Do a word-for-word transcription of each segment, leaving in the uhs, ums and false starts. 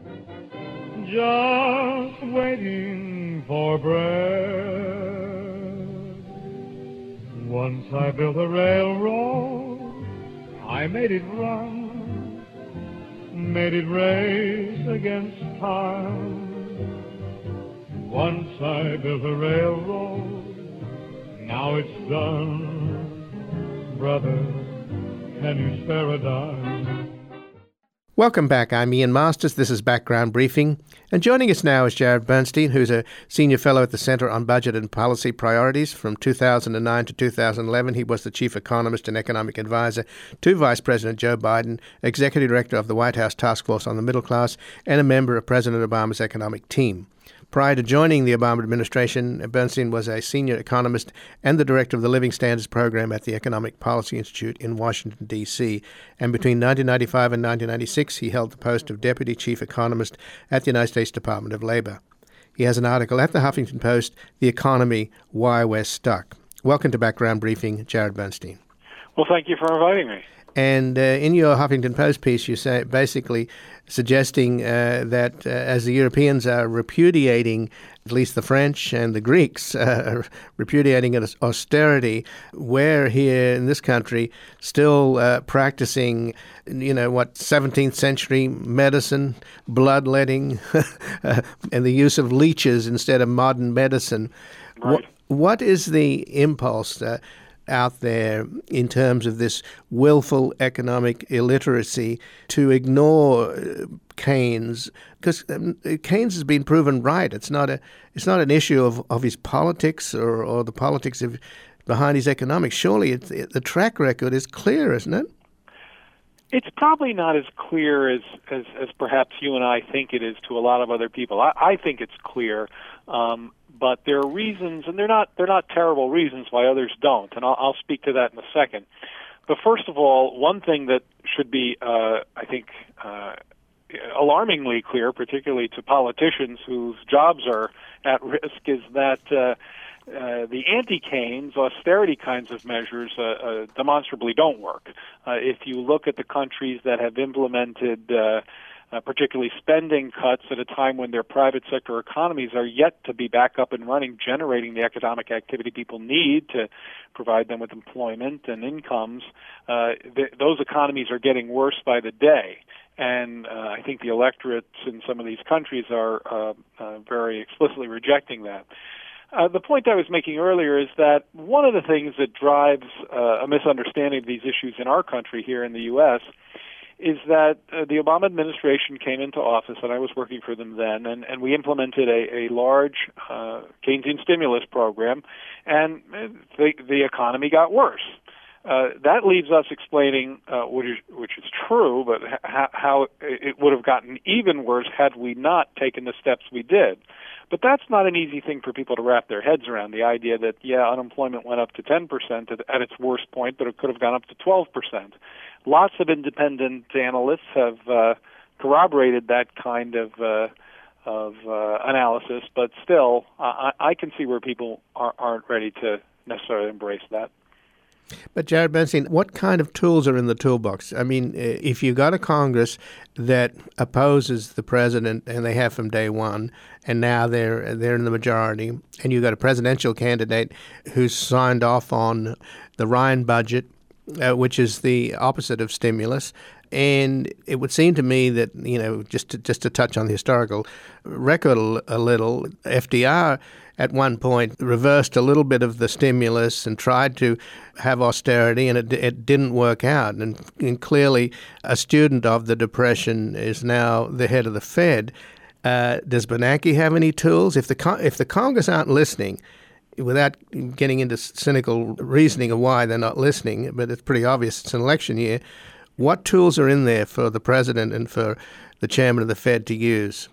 just waiting for bread. Once I built a railroad, I made it run, made it race against time. Once I built a railroad, now it's done. Brother, can you spare a dime? Welcome back. I'm Ian Masters. This is Background Briefing. And joining us now is Jared Bernstein, who's a senior fellow at the Center on Budget and Policy Priorities. From two thousand nine to two thousand eleven, he was the chief economist and economic advisor to Vice President Joe Biden, executive director of the White House Task Force on the Middle Class, and a member of President Obama's economic team. Prior to joining the Obama administration, Bernstein was a senior economist and the director of the Living Standards Program at the Economic Policy Institute in Washington, D C. And between nineteen ninety-five and nineteen ninety-six, he held the post of deputy chief economist at the United States Department of Labor. He has an article at the Huffington Post, The Economy, Why We're Stuck. Welcome to Background Briefing, Jared Bernstein. Well, thank you for inviting me. And uh, in your Huffington Post piece, you say basically suggesting uh, that uh, as the Europeans are repudiating, at least the French and the Greeks, uh, are repudiating austerity, we're here in this country still uh, practicing, you know, what, seventeenth century medicine, bloodletting, uh, and the use of leeches instead of modern medicine. Right. What, what is the impulse uh, out there in terms of this willful economic illiteracy to ignore Keynes? Because um, Keynes has been proven right. It's not a it's not an issue of, of his politics or, or the politics of behind his economics. Surely it's, it, the track record is clear, isn't it? It's probably not as clear as, as, as perhaps you and I think it is to a lot of other people. I, I think it's clear. Um, But there are reasons, and they're not they're not terrible reasons why others don't, and I'll, I'll speak to that in a second. But first of all, one thing that should be, uh, I think, uh, alarmingly clear, particularly to politicians whose jobs are at risk, is that uh, uh, the anti-Keynes, austerity kinds of measures uh, uh, demonstrably don't work. Uh, if you look at the countries that have implemented uh, Uh, particularly spending cuts at a time when their private sector economies are yet to be back up and running, generating the economic activity people need to provide them with employment and incomes, uh, th- those economies are getting worse by the day. And uh, I think the electorates in some of these countries are uh, uh, very explicitly rejecting that. Uh, the point I was making earlier is that one of the things that drives uh, a misunderstanding of these issues in our country here in the U S is that uh, the Obama administration came into office, and I was working for them then, and, and we implemented a, a large uh, Keynesian stimulus program, and the, the economy got worse. Uh, that leaves us explaining, uh, which, is, which is true, but ha- how it would have gotten even worse had we not taken the steps we did. But that's not an easy thing for people to wrap their heads around, the idea that, yeah, unemployment went up to ten percent at, at its worst point, but it could have gone up to twelve percent. Lots of independent analysts have uh, corroborated that kind of uh, of uh, analysis, but still, I, I can see where people are, aren't ready to necessarily embrace that. But Jared Bernstein, what kind of tools are in the toolbox? I mean, if you've got a Congress that opposes the president, and they have from day one, and now they're they're in the majority, and you've got a presidential candidate who's signed off on the Ryan budget, uh, which is the opposite of stimulus. And it would seem to me that, you know, just to, just to touch on the historical record a, a little, F D R at one point reversed a little bit of the stimulus and tried to have austerity, and it, it didn't work out. And, and clearly a student of the Depression is now the head of the Fed. Uh, does Bernanke have any tools? If the if the Congress aren't listening, without getting into cynical reasoning of why they're not listening, but it's pretty obvious it's an election year, what tools are in there for the president and for the chairman of the Fed to use?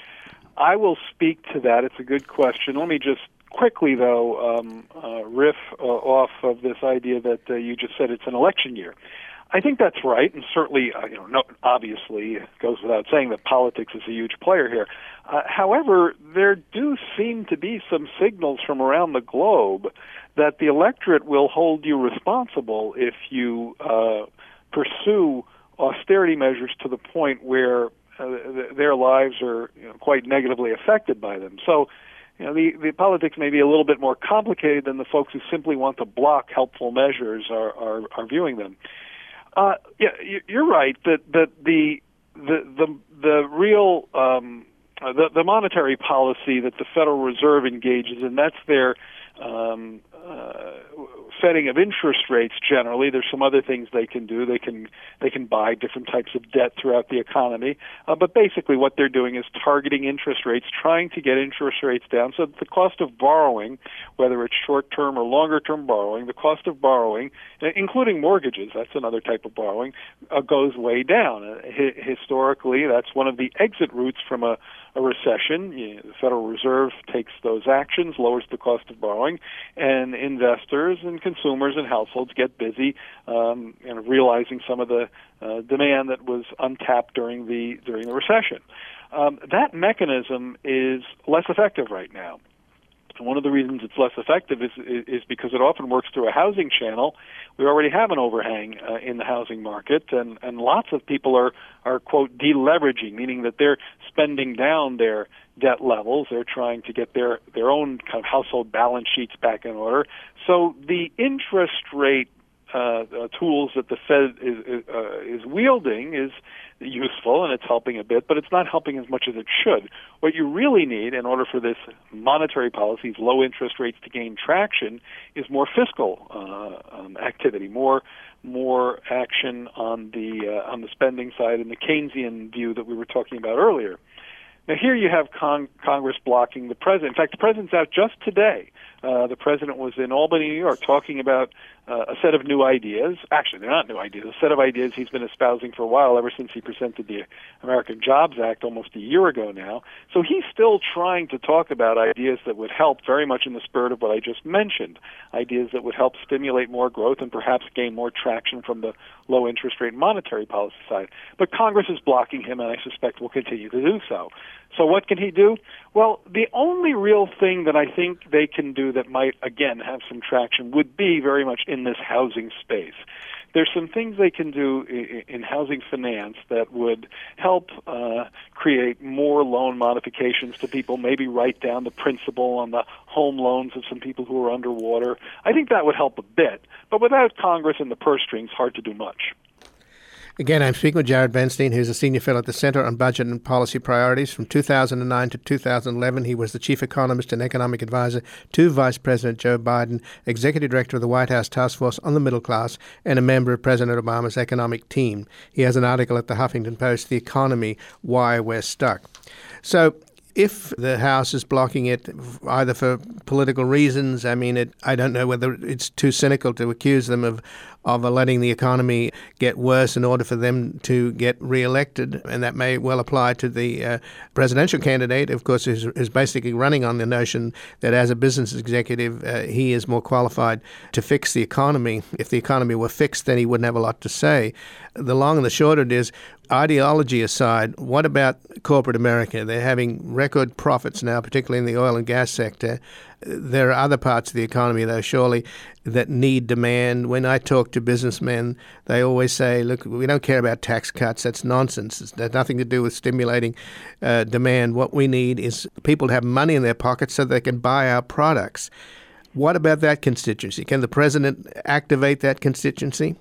I will speak to that. It's a good question. Let me just quickly, though, um, uh, riff uh, off of this idea that uh, you just said it's an election year. I think that's right, and certainly, uh, you know, no, obviously, it goes without saying that politics is a huge player here. Uh, however, there do seem to be some signals from around the globe that the electorate will hold you responsible if you uh, pursue austerity measures to the point where uh, th- their lives are you know, quite negatively affected by them. So, you know, the, the politics may be a little bit more complicated than the folks who simply want to block helpful measures are, are, are viewing them. Uh, yeah, you're right that, that the the the the real um, the, the monetary policy that the Federal Reserve engages in, that's their um, uh, setting of interest rates generally. There's some other things they can do. They can they can buy different types of debt throughout the economy. Uh, but basically what they're doing is targeting interest rates, trying to get interest rates down so that the cost of borrowing, whether it's short-term or longer-term borrowing, the cost of borrowing, including mortgages, that's another type of borrowing, uh, goes way down. Uh, hi- historically, that's one of the exit routes from a a recession. You know, the Federal Reserve takes those actions, lowers the cost of borrowing, and investors and consumers and households get busy um, you know, realizing some of the uh, demand that was untapped during the during the recession. Um, that mechanism is less effective right now. And one of the reasons it's less effective is, is because it often works through a housing channel. We already have an overhang uh, in the housing market, and, and lots of people are, are, quote, deleveraging, meaning that they're spending down their debt levels. They're trying to get their, their own kind of household balance sheets back in order. So the interest rate Uh, uh, tools that the Fed is is, uh, is wielding is useful, and it's helping a bit, but it's not helping as much as it should. What you really need in order for this monetary policies, low interest rates to gain traction, is more fiscal uh, um, activity, more more action on the uh, on the spending side and the Keynesian view that we were talking about earlier. Now, here you have con- Congress blocking the president. In fact, the president's out just today. Uh, the president was in Albany, New York, talking about uh, a set of new ideas. Actually, they're not new ideas. A set of ideas he's been espousing for a while, ever since he presented the American Jobs Act almost a year ago now. So he's still trying to talk about ideas that would help, very much in the spirit of what I just mentioned, ideas that would help stimulate more growth and perhaps gain more traction from the low interest rate monetary policy side. But Congress is blocking him, and I suspect will continue to do so. So what can he do? Well, the only real thing that I think they can do that might, again, have some traction would be very much in this housing space. There's some things they can do in housing finance that would help uh, create more loan modifications to people, maybe write down the principal on the home loans of some people who are underwater. I think that would help a bit. But without Congress and the purse strings, hard to do much. Again, I'm speaking with Jared Bernstein, who's a senior fellow at the Center on Budget and Policy Priorities. From two thousand nine to two thousand eleven, he was the chief economist and economic advisor to Vice President Joe Biden, executive director of the White House Task Force on the Middle Class, and a member of President Obama's economic team. He has an article at the Huffington Post, The Economy, Why We're Stuck. So if the House is blocking it, either for political reasons, I mean, it, I don't know whether it's too cynical to accuse them of, of letting the economy get worse in order for them to get reelected, and that may well apply to the uh, presidential candidate, of course, is, is basically running on the notion that as a business executive, uh, he is more qualified to fix the economy. If the economy were fixed, then he wouldn't have a lot to say. The long and the short of it is, ideology aside, what about corporate America? They're having record profits now, particularly in the oil and gas sector. There are other parts of the economy, though, surely, that need demand. When I talk to businessmen, they always say, look, we don't care about tax cuts. That's nonsense. It's has nothing to do with stimulating uh, demand. What we need is people to have money in their pockets so they can buy our products. What about that constituency? Can the president activate that constituency?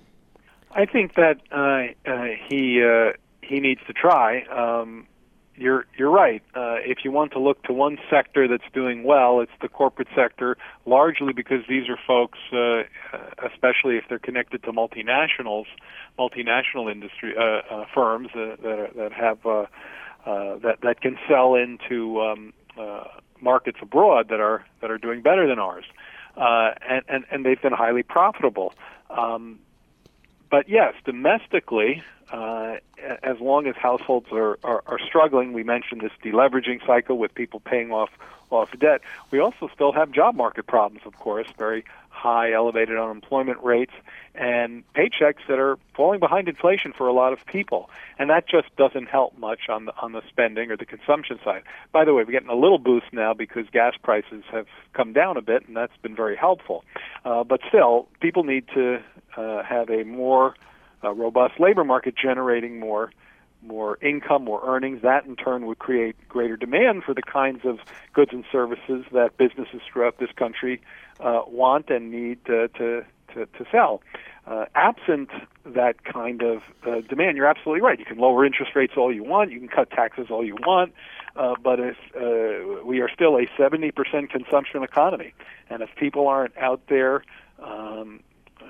I think that uh, uh, he uh, he needs to try. Um, you're you're right. Uh, if you want to look to one sector that's doing well, it's the corporate sector, largely because these are folks, uh, especially if they're connected to multinationals, multinational industry uh, uh, firms uh, that are, that have uh, uh, that that can sell into um, uh, markets abroad that are that are doing better than ours, uh, and, and and they've been highly profitable. Um, But yes, domestically, uh, as long as households are, are, are struggling, we mentioned this deleveraging cycle with people paying off off debt. We also still have job market problems, of course, very high, elevated unemployment rates, and paychecks that are falling behind inflation for a lot of people. And that just doesn't help much on the on the spending or the consumption side. By the way, we're getting a little boost now because gas prices have come down a bit, and that's been very helpful. Uh, but still, people need to uh, have a more uh, robust labor market generating more more income, more earnings. That in turn would create greater demand for the kinds of goods and services that businesses throughout this country uh, want and need uh, to, to to sell. Uh, absent that kind of uh, demand, you're absolutely right. You can lower interest rates all you want. You can cut taxes all you want. Uh, but if uh, we are still a seventy percent consumption economy, and if people aren't out there um, uh,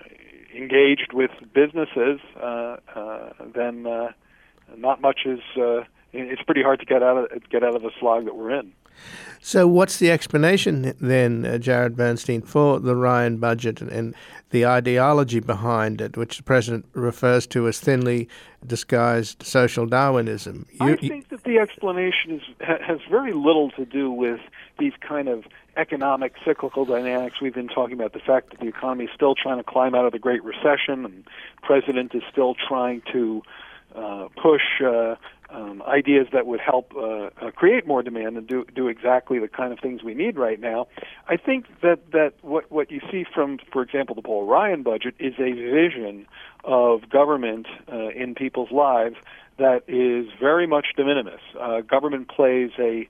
engaged with businesses, uh, uh, then uh, not much is. Uh, it's pretty hard to get out of get out of the slog that we're in. So what's the explanation then, uh, Jared Bernstein, for the Ryan budget and, and the ideology behind it, which the president refers to as thinly disguised social Darwinism? You, I think that the explanation is ha, has very little to do with these kind of economic cyclical dynamics we've been talking about, the fact that the economy is still trying to climb out of the Great Recession and the president is still trying to uh, push uh, Um, ideas that would help uh, uh, create more demand and do do exactly the kind of things we need right now. I think that, that what, what you see from, for example, the Paul Ryan budget is a vision of government uh, in people's lives that is very much de minimis. Uh, government plays a,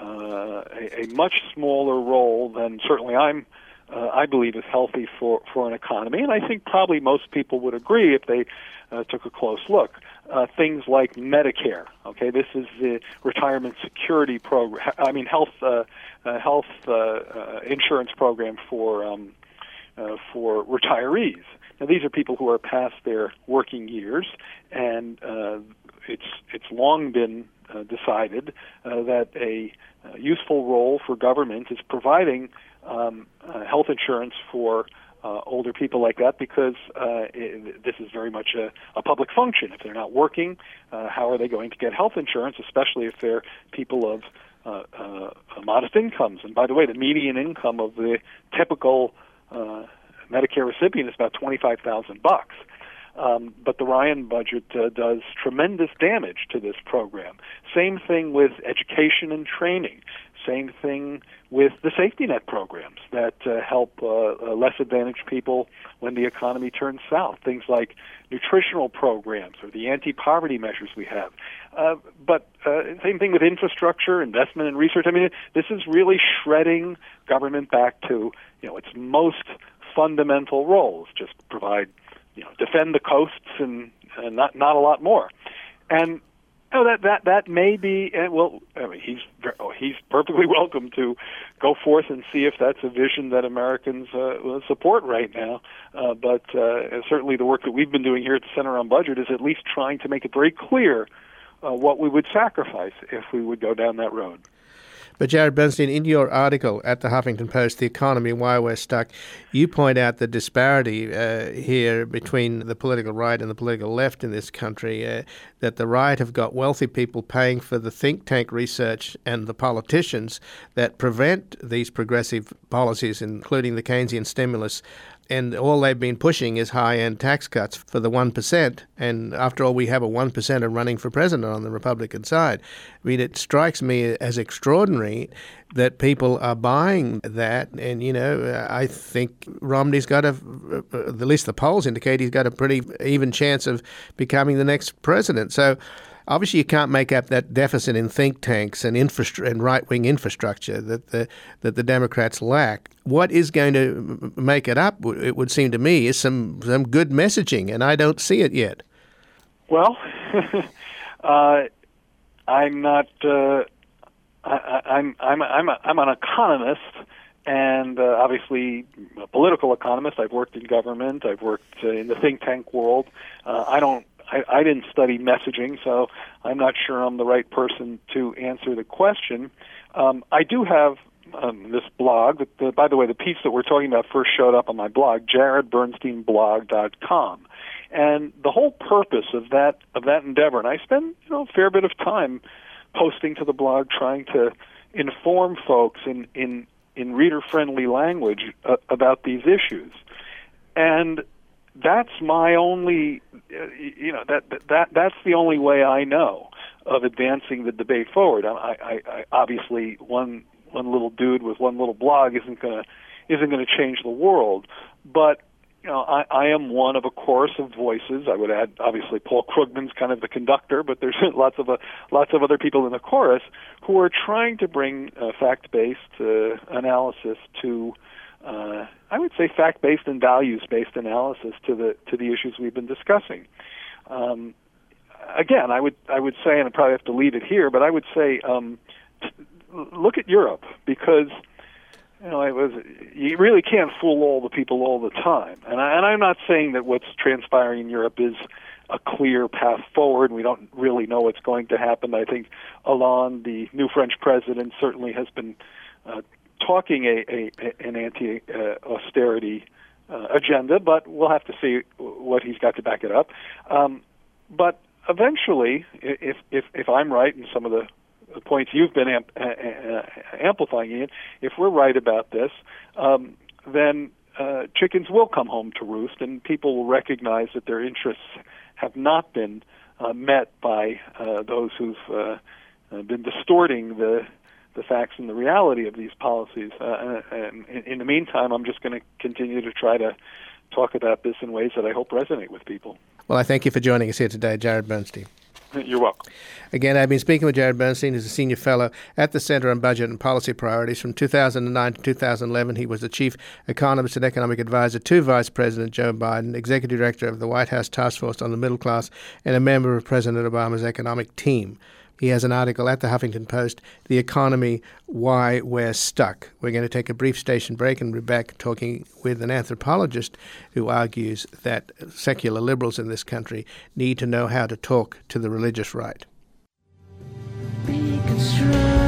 uh, a a much smaller role than certainly I'm uh, I believe is healthy for, for an economy, and I think probably most people would agree if they uh, took a close look. Uh, things like Medicare. Okay, this is the retirement security program. I mean, health uh, uh, health uh, uh, insurance program for um, uh, for retirees. Now, these are people who are past their working years, and uh, it's it's long been uh, decided uh, that a uh, useful role for government is providing um, uh, health insurance for Uh, older people like that, because uh, it, this is very much a, a public function. If they're not working, uh, how are they going to get health insurance, especially if they're people of uh, uh, modest incomes? And by the way, the median income of the typical uh, Medicare recipient is about twenty-five thousand bucks. Um, but the Ryan budget uh, does tremendous damage to this program. Same thing with education and training. Same thing with the safety net programs that uh, help uh, uh, less advantaged people when the economy turns south. Things like nutritional programs or the anti-poverty measures we have. Uh, but uh, same thing with infrastructure, investment and research. I mean, this is really shredding government back to, you know, its most fundamental roles. Just provide, you know, defend the coasts and, and not not a lot more. And Oh, that that that may be. Uh, well, I mean, he's oh, he's perfectly welcome to go forth and see if that's a vision that Americans uh, support right now. Uh, but uh, certainly, the work that we've been doing here at the Center on Budget is at least trying to make it very clear uh, what we would sacrifice if we would go down that road. But Jared Bernstein, in your article at the Huffington Post, The Economy, Why We're Stuck, you point out the disparity uh, here between the political right and the political left in this country, uh, that the right have got wealthy people paying for the think tank research and the politicians that prevent these progressive policies, including the Keynesian stimulus. And all they've been pushing is high-end tax cuts for the one percent. And after all, we have a one percenter running for president on the Republican side. I mean, it strikes me as extraordinary that people are buying that. And, you know, I think Romney's got a, at least the polls indicate he's got a pretty even chance of becoming the next president. So obviously, you can't make up that deficit in think tanks and infrastru- and right-wing infrastructure that the that the Democrats lack. What is going to make it up, it would seem to me, is some some good messaging, and I don't see it yet. Well, uh, I'm not. Uh, I, I'm I'm I'm a, I'm an economist, and uh, obviously a political economist. I've worked in government. I've worked uh, in the think tank world. Uh, I don't. I, I didn't study messaging, so I'm not sure I'm the right person to answer the question. Um, I do have um, this blog. That the, by the way, the piece that we're talking about first showed up on my blog, jared bernstein blog dot com. And the whole purpose of that of that endeavor, and I spend you know a fair bit of time posting to the blog, trying to inform folks in in, in reader-friendly language uh, about these issues. And that's my only, uh, you know, that that that's the only way I know of advancing the debate forward. I, I, I obviously one one little dude with one little blog isn't gonna isn't gonna change the world, but you know, I, I am one of a chorus of voices. I would add, obviously, Paul Krugman's kind of the conductor, but there's lots of uh, lots of other people in the chorus who are trying to bring uh, fact-based uh, analysis to, uh, I would say, fact-based and values-based analysis to the to the issues we've been discussing. Um, again, I would I would say, and I probably have to leave it here, but I would say, um, t- look at Europe, because you know, it was, you really can't fool all the people all the time. And, I, and I'm not saying that what's transpiring in Europe is a clear path forward. We don't really know what's going to happen. I think Hollande, the new French president, certainly has been uh, talking a, a, an anti-austerity uh, agenda, but we'll have to see what he's got to back it up. Um, but eventually, if, if, if I'm right in some of the the points you've been amp- uh, amplifying in, if we're right about this, um, then uh, chickens will come home to roost, and people will recognize that their interests have not been uh, met by uh, those who've uh, been distorting the the facts and the reality of these policies. Uh, and in, in the meantime, I'm just going to continue to try to talk about this in ways that I hope resonate with people. Well, I thank you for joining us here today, Jared Bernstein. You're welcome. Again, I've been speaking with Jared Bernstein, who's a senior fellow at the Center on Budget and Policy Priorities. From two thousand nine to two thousand eleven, he was the chief economist and economic advisor to Vice President Joe Biden, executive director of the White House Task Force on the Middle Class, and a member of President Obama's economic team. He has an article at the Huffington Post, The Economy, Why We're Stuck. We're going to take a brief station break and be back talking with an anthropologist who argues that secular liberals in this country need to know how to talk to the religious right. Be constructive.